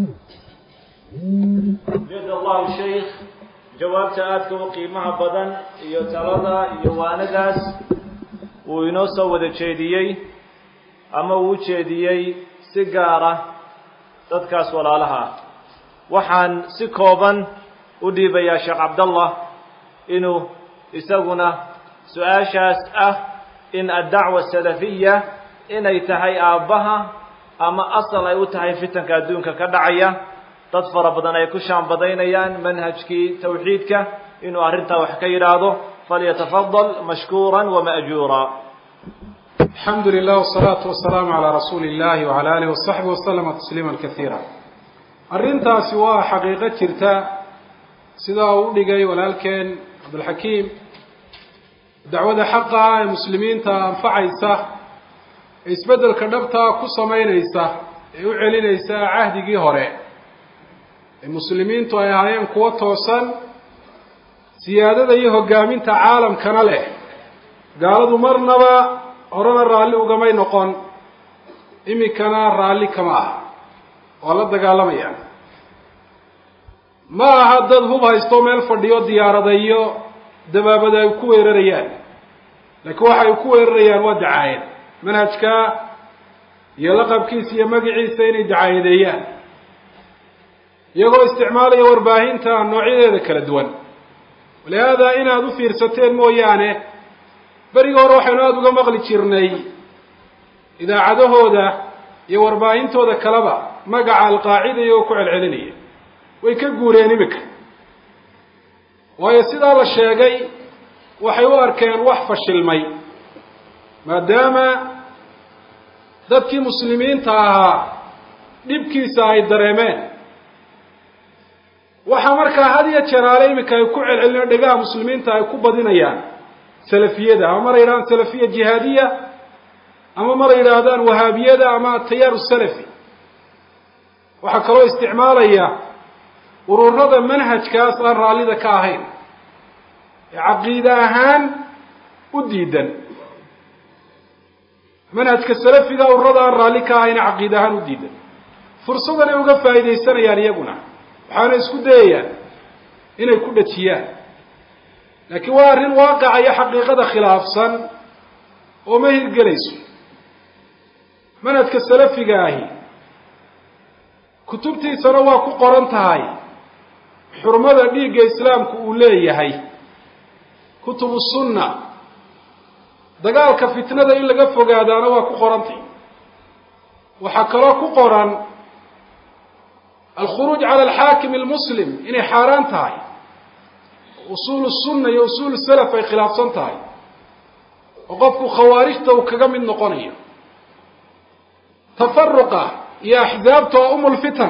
جزا الله الشيخ jawaabta aadka u qiimaha badan iyo talada iyo waanadaas uu inoo soo wada jeediyey ama uu u jeediyey si gaara dadkaas walaalaha ah waxaan si kooban u dhiibayaa sheekh cabdallah inuu isaguna su-aashaas ah in addacwa salafiya inay tahay aabbaha ama asal ay u tahay fitanka adduunka ka dhacaya dad fara badan ay ku shaambadaynayaan manhajkii tawxiidka inuu arrintaa wax ka yidhaahdo falyatafadal mashkuuran wama'juura الحمد لله والصلاة والسلام على رسول الله وعلى آله وصحبه وسلم تسليما كثيرا arrintaasi waa xaqiiqo jirta sidaa uu dhigay walaalkeen cabdulxakiim dacwada xaqa ee muslimiinta anfacaysa ee isbeddelka dhabtaa ku samaynaysa ee u celinaysa cahdigii hore ee muslimiintu ay ahaayeen kuwo toosan siyaadada iyo hoggaaminta caalamkana leh gaaladu marnaba horena raalli ugamay noqon iminkana raalli kama aha waa la dagaalamayaan ma aha dad hub haysto meel fadhiyo diyaaradayo dabaabada ay ku weerarayaan laakiin waxa ay ku weerarayaan waa dacaayad manhajka iyo laqabkiisa iyo magaciisa inay dacaayadeeyaan iyagoo isticmaalaya warbaahinta noocyadeeda kala duwan walihaada inaad u fiirsateen mooyaane berigi hore waxaynu aada uga maqli jirnay idaacadahooda iyo warbaahintooda kaleba magaca alqaacida iyagoo ku celcelinaya way ka guureen iminka waayo sidaa la sheegay waxay u arkeen wax fashilmay maadaama dadkii muslimiinta ahaa dhibkiisa ay dareemeen waxaa markaa had iyo jeraale iminka ay ku celcelina dhegaha muslimiinta ay ku badinayaan salafiyada ama mar yidhahdaan salafiya jihaadiya ama mar yidhaahdaan wahaabiyada ama atayaaru salafi waxaa kaloo isticmaalaya ururada manhajkaas aan raallida ka ahayn ee caqiide ahaan u diidan manhajka salafiga ururada aan raalli ka ahayn ee caqiide ahaan u diidan fursadan ay uga faa'iidaysanayaan iyaguna waxaana isku dayayaan inay ku dhajiyaan laakiin waa arrin waaqaca iyo xaqiiqada khilaafsan oo ma hirgelayso manhajka salafiga ahi kutubtiisana waa ku qoran tahay xurmada dhiigga islaamku uu leeyahay kutubu sunna dagaalka fitnada in laga fogaadaana waa ku qorantay waxaa kaloo ku qoran alkhuruuj cala alxaakim almuslim inay xaaraan tahay usuul sunna iyo usuul salaf ay khilaafsan tahay oo qofku khawaarijta uu kaga mid noqonayo tafarruqa iyo axzaabta oo umul fitan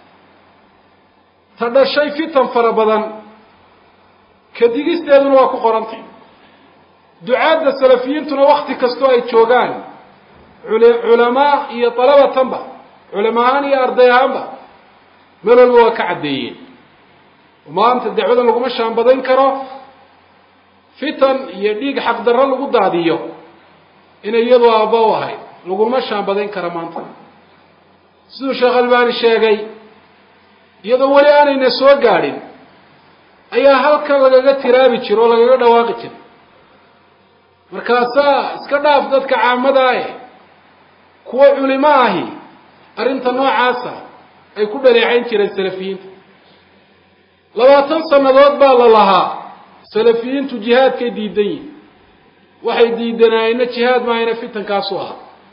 ta dhashay fitan fara badan ka digisteeduna waa ku qorantay ducaadda salafiyiintuna wakti kastoo ay joogaan culamaa iyo dalabatanba culama ahaan iyo arday ahaanba meel walba waa ka caddeeyeen maanta dacwada laguma shaambadayn karo fitan iyo dhiig xaqdarro lagu daadiyo inay iyadoo aabba u ahayd laguma shaambadayn karo maanta siduu sheekh albani sheegay iyadoo weli aanayna soo gaadhin ayaa halkan lagaga tiraabi jiro oo lagaga dhawaaqi jiro markaasaa iska dhaaf dadka caamada eh kuwa culimo ahi arrinta noocaasa ay ku dhaleecayn jireen salafiyiinta labaatan sannadood baa la lahaa salafiyiintu jihaadkay diidan yihin waxay diidanaayeenna jihaad maahayna fitankaasu ahaa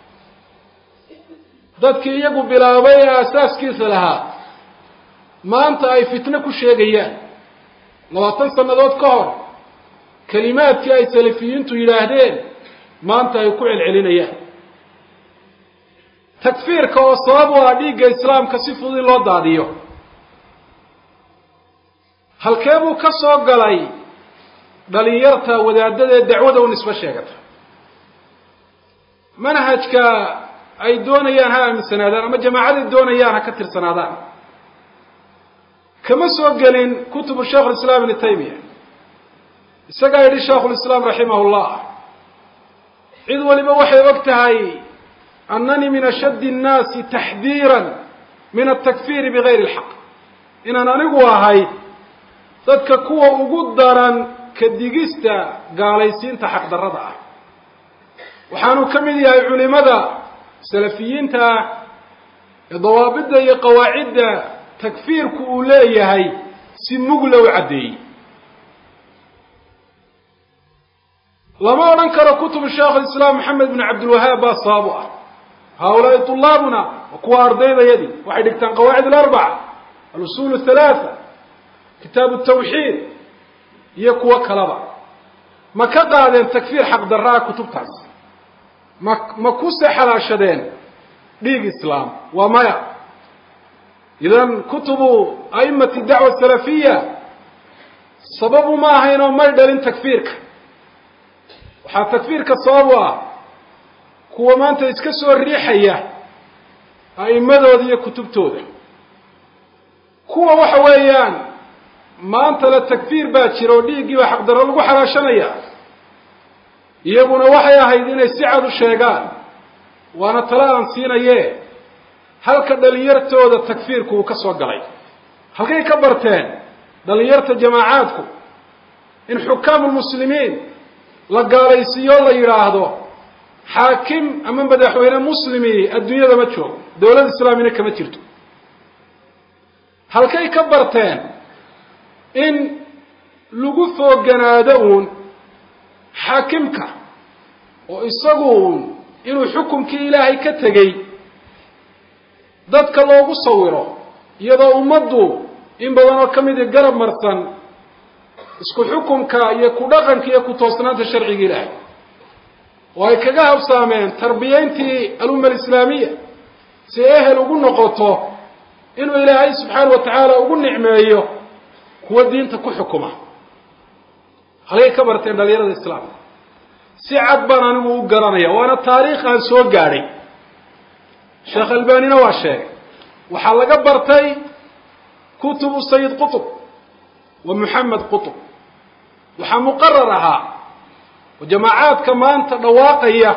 dadkii iyagu bilaabay ee asaaskiisa lahaa maanta ay fitno ku sheegayaan labaatan sannadood ka hor kelimaadkii ay salafiyiintu yidhaahdeen maanta ay ku celcelinayaan takfiirka oo sabab u ah dhiigga islaamka si fudud in loo daadiyo halkee buu ka soo galay dhalinyarta wadaadada ee dacwada u nisbo sheegata manhajka ay doonayaan ha aaminsanaadaan ama jamaacaday doonayaan ha ka tirsanaadaan kama soo gelin kutubu sheekh lislaam ibni taymiya isagaa yidhi sheekhulislaam raximahullah cid waliba waxay og tahay annanii min ashaddi annaasi taxdiiran min altakfiiri bigayri alxaq inaan anigu ahay dadka kuwa ugu daran ka digista gaalaysiinta xaqdarrada ah waxaanu ka mid yahay culimada salafiyiinta ah ee dawaabidda iyo qawaacidda takfiirku uu leeyahay si mugla u caddeeyey lama odhan karo kutubu sheekh alislaam maxamed bin cabdilwahaab baa sabab u ah haulaai tulaabuna wa kuwa ardaydayadii waxay dhigtaan qawaacid alarbaca alusuul athalaatha kitaabu tawxiid iyo kuwo kalaba ma ka qaadeen takfiir xaqdarraa kutubtaas ma ma ku sexalaashadeen dhiig islaam waa maya idan kutubu a'imati dacwa salafiya sababu ma ahayn oo may dhalin takfiirka waxaa takfiirka sabab u ah kuwa maanta iska soo riixaya a'immadooda iyo kutubtooda kuwa waxa weeyaan maanta la takfiir baa jira oo dhiiggii baa xaqdarro lagu xalaashanaya iyaguna waxay ahayd inay si cad u sheegaan waana tala aan siinaye halka dhalinyartooda takfiirku uu ka soo galay halkay ka barteen dhalinyarta jamaacaadku in xukaamu lmuslimiin la gaalaysiiyo la yidhaahdo xaakim ama madaxweyne muslimi adduunyada ma joogo dowlad islaamina kama jirto halkay ka barteen in lagu fooganaado uun xaakimka oo isagu uun inuu xukumkii ilaahay ka tegey dadka loogu sawiro iyadoo ummaddu in badan oo ka midi garab marsan isku xukumka iyo ku dhaqanka iyo ku toosnaanta sharciga ilaahay oo ay kaga habsaameen tarbiyayntii alumma alislaamiya si ehel ugu noqoto inuu ilaahay subxaana wa tacaala ugu nicmeeyo kuwa diinta ku xukuma halkay ka barteen dhalinyarada islaamka si cad baan anigu u garanaya waana taariikh aan soo gaadhay sheekh albanina waa sheegay waxaa laga bartay kutubu sayid qutb wa moxamed qutb waxaa muqarar ahaa oo jamaacaadka maanta dhawaaqaya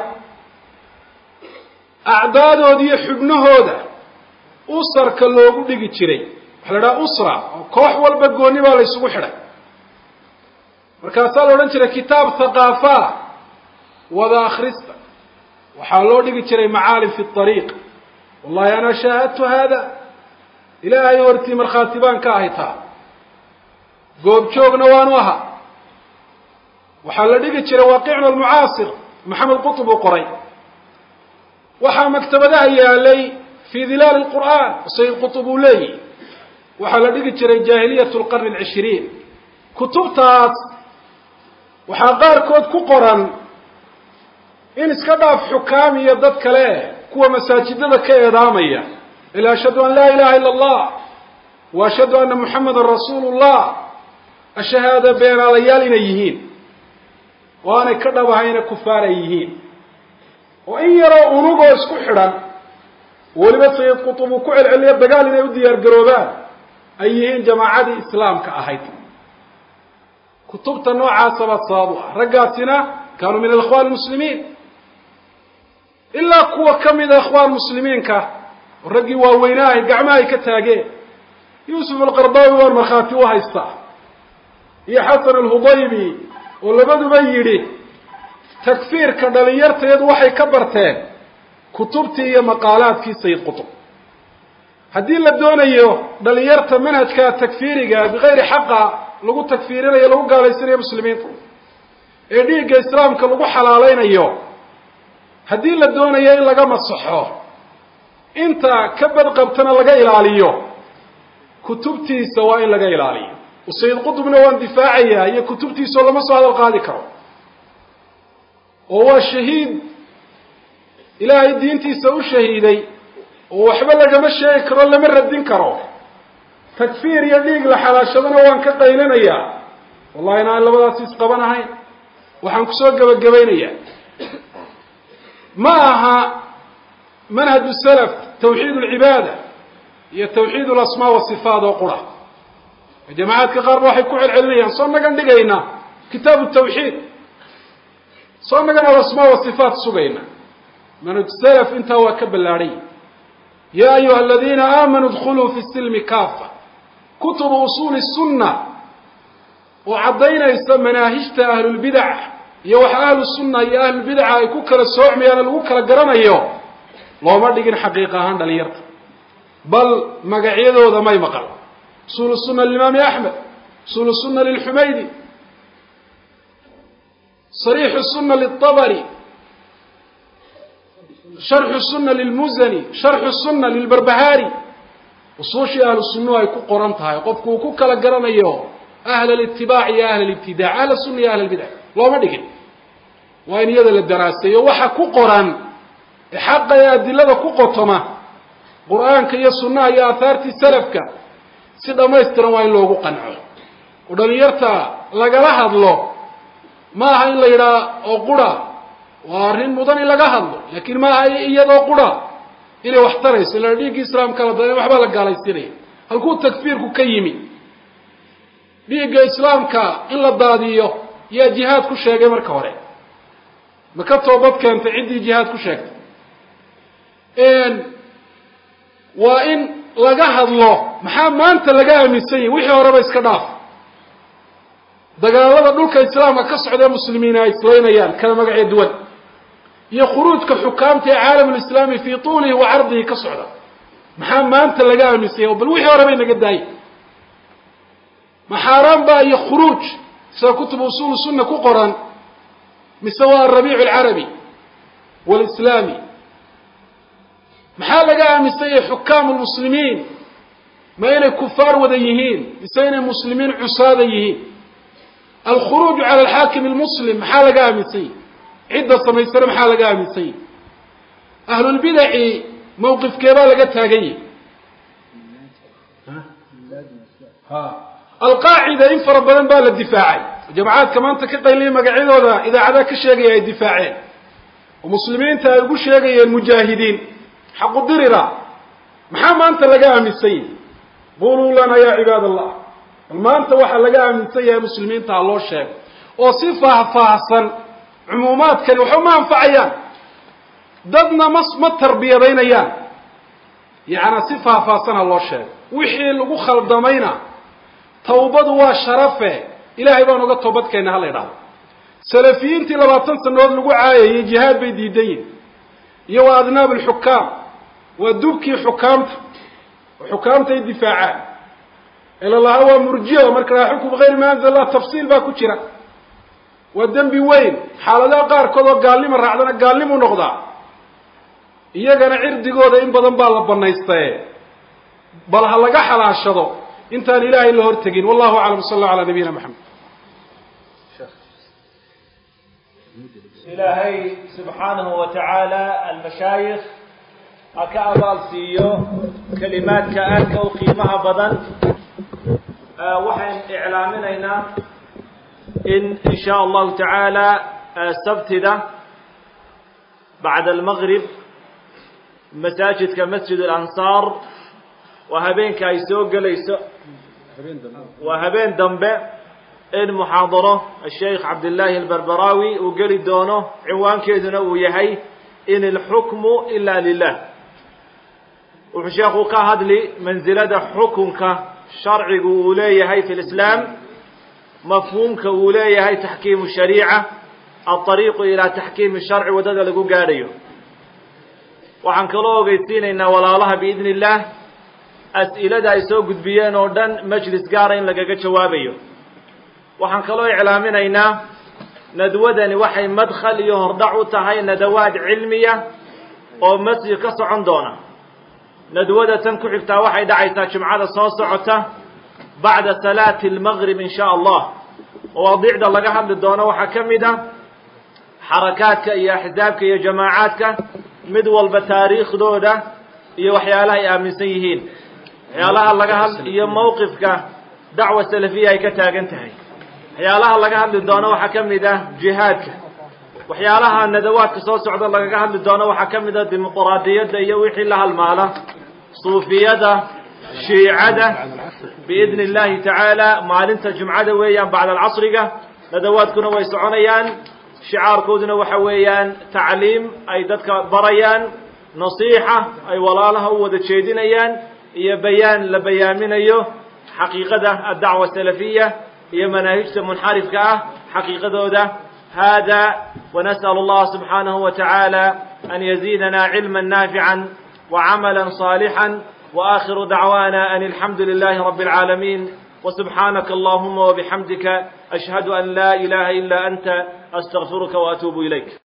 acdaadooda iyo xubnahooda usarka loogu dhigi jiray waxa la dhaha usra oo koox walba gooni baa la isugu xidhay markaasaa la odhan jiray kitaab thaqaafa wada akhrista waxaa loo dhigi jiray macaalim fi ariiq wallahi ana shaahadtu hada ilaahay hortii markhaati baan ka ahay taa goobjoogna waanu ahaa waxaa la dhigi jiray waaqicna almucaasir maxamed qutb uu qoray waxaa maktabadaha yaalay fi dilaal lqur'aan sayid qutb uu leeyihi waxaa la dhigi jiray jaahiliyat lqarni alcishiriin kutubtaas waxaa qaarkood ku qoran in iska dhaaf xukaam iyo dad kale kuwa masaajidada ka eedaamaya ila ashhadu an laa ilaha illa allah wa ashhadu anna muxamadan rasuulullah ashahaada beenaalayaal inay yihiin oo aanay ka dhabahayna kufaar ay yihiin oo in yaroo unugoo isku xidhan weliba sayid qutub uu ku celceliyo dagaal inay u diyaar garoobaan ay yihiin jamaacadii islaamka ahayd kutubta noocaasa baa sabab u ah raggaasina kaanuu min alikhwaan almuslimiin ilaa kuwa ka mida ikhwaan muslimiinka oo raggii waaweynaahay gacmaha ay ka taageen yuusuf alqardaawi waan markhaati u haystaa iyo xasan alhudaybi oo labaduba yidhi takfiirka dhalinyarteedu waxay ka barteen kutubtii iyo maqaalaadkii sayid qutub haddii la doonayo dhalinyarta manhajka takfiiriga bikayri xaqa lagu takfiirinayo lagu gaalaysanayo muslimiinta ee dhiigga islaamka lagu xalaalaynayo haddii la doonayo in laga masaxo inta ka badqabtana laga ilaaliyo kutubtiisa waa in laga ilaaliyo sayid qutubna waan difaacayaa iyo kutubtiisao lama soo hadal qaadi karo oo waa shahiid ilaahay diintiisa u shahiiday oo waxba lagama sheegi karo lama radin karo takfiir iyo dhiig la xalaashadana waan ka qaylinayaa wallahi inaan labadaasi isqaban ahayn waxaan kusoo gebagabaynayaa ma aha manhaju salaf tawxiid alcibaada iyo tawxiid alasmaa wasifaat oo qura jamaacadka qaar ba waxay ku celcelinayaan soo nagan dhigayna kitaabu tawxiid soo nagan alasmaa wasifaat sugayna manhaj salaf intaa waa ka ballaadhay yaa ayuha aladiina aamanuu idkhuluu fi silmi kaafa kutubu usuuli sunna oo caddaynaysa manaahijta ahlulbidac iyo waxa ahlu sunna iyo ahlulbidaca ay ku kala soocmayaan lagu kala garanayo looma dhigin xaqiiq ahaan dhalinyarta bal magacyadooda may maqal usuul sunna limaami axmed usuul sunna lilxumaydi sariixu sunna liلطabri sharxu sunna lilmuzani sharxu sunna lilbarbahaari usuushii ahlu sunnuhu ay ku qoran tahay qofku uu ku kala garanayo ahla litibaac iyo ahla libtidac ahla sunna iyo ahla lbidac looma dhigin waa in iyada la daraaseeyo waxa ku qoran ee xaqa ee adilada ku qotoma qur-aanka iyo sunnaha iyo aahaartii salafka si dhamaystiran waa in loogu qanco oo dhalinyarta lagala hadlo ma aha in la yidhaha oo qura waa arrin mudan in laga hadlo laakiin ma aha iyadoo qura inay wax tarayso ila dhiiggii islaamka la daday waxbaa la gaalaysinaya halkuu takfiirku ka yimi dhiigga islaamka in la daadiyo yaa jihaad ku sheegay marka hore ma ka toobad keentay ciddii jihaad ku sheegtay waa in laga hadlo maxaa maanta laga aaminsan yahay wixii horeba iska dhaaf dagaalada dhulka islaamka ka socdae muslimiin ay islaynayaan kala magacyo duwan iyo khuruujka xukaamta ee caalamulislaami fii tuulihi wa cardihi ka socda maxaa maanta laga aaminsan yahay bal wixii horeba inaga daayay ma xaaraan baa iyo khuruuj sida kutub usuul sunna ku qoran mise waa arabiicu alcarabi walislaami maxaa laga aaminsan yahay xukaamu lmuslimiin ma inay kufaar wada yihiin mise inay muslimiin cusaada yihiin alkhuruuju cala alxaakim almuslim maxaa laga aaminsan yahay cidda samaysana maxaa laga aaminsan yahay ahlulbidaci mawqifkeebaa laga taagan yahay alqaacida in fara badan baa la difaacay jamacaadka maanta ka qayliyay magacyadooda idaacadaha ka sheegaya ay difaaceen oo muslimiinta ay ugu sheegayeen mujaahidiin xaqu dirira maxaa maanta laga aaminsan yahay quluu lana ya cibaad allah bal maanta waxaa laga aaminsan yahay muslimiinta ha loo sheego oo si faahfaahsan cumuumaadkani waxba ma anfacayaan dadna ma ma tarbiyadaynayaan yacnaa si faahfaahsan ha loo sheego wixii lagu khaldamayna tawbadu waa sharafe ilaahay baan uga toobadkeena hala idhaahdo salafiyiintii labaatan sanadood lagu caayayay jihaad bay diidan yihin iyo waa adnaab alxukaam waa dubkii xukaamta oo xukaamtay difaacaan ila laha waa murjiya marka laha xukum bigayri ma anzal allah tafsiil baa ku jira waa dembi weyn xaaladaha qaarkood oo gaalnimo raacdana gaalnimu noqdaa iyagana cirdigooda in badan baa la banaystaye bal ha laga xalaashado intaan ilaahay la hortegin. wallahu aclam. sal allahu calaa nabiyina maxamed. ilaahay subxaanahu wa tacaala almashaayikh ha ka abaal siiyo kelimaadka aadka u qiimaha badan. waxaan iclaaminaynaa in in sha allahu tacaala sabtida bacda almaqrib masaajidka masjid alansaar waa habeenka ay soo gelayso waa habeen dambe in muxaadaro asheikh cabdillaahi albarbaraawi uu geli doono cinwaankeeduna uu yahay in alxukmu ila lilah. wuxuu sheekhu ka hadli mansilada xukunka sharcigu uu leeyahay fi lislaam, mafhuumka uu leeyahay taxkiimu shariica, alariiqu ilaa taxkiimi sharci waddada lagu gaadhayo. waxaan kaloo ogeysiinaynaa walaalaha biidni illaah as'ilada ay soo gudbiyeen oo dhan majlis gaara in lagaga jawaabayo. waxaan kaloo iclaaminaynaa nadwadani waxay madkhal iyo hordhac u tahay nadawaad cilmiya oo masjid ka socon doona. nadwada tan ku xigtaa waxay dhacaysaa jimcada soo socota bacda salaati almaqrib in sha allah. mawaadiicda laga hadli doono waxaa ka mid a xarakaadka iyo axsaabka iyo jamaacaadka, mid walba taariikhdooda iyo waxyaalaha ay aaminsan yihiin, waxyaalaha laga hadl iyo mowqifka dacwa salafiya ay ka taagan tahay. waxyaalaha laga hadli doono waxaa ka mid ah jihaadka. waxyaalaha nadawaadka soo socda lagaga hadli doono waxaa ka mid ah dimuqraadiyadda iyo wixii la halmaala, suufiyada, shiicada. biidni illahi tacaala maalinta jumcada weeyaan bacda alcasriga. nadawaadkuna way soconayaan, shicaarkooduna waxa weeyaan tacliim ay dadka barayaan, nasiixa ay walaalaha u wada jeedinayaan, iyo bayaan la bayaaminayo xaqiiqada addacwa salafiya iyo manaahijta munxarifka ah xaqiiqadooda. hada wanas'al allah subxaanahu wa tacaala an yaziidana cilma naafica wacamala صaalixا waakhiru dacwaana an alxamdu lilahi rabi اlcaalamiin وسبحانك اللهم وبحمدك أشهد أن لا إله إلا أنت أستغفرك وأتوب إليك.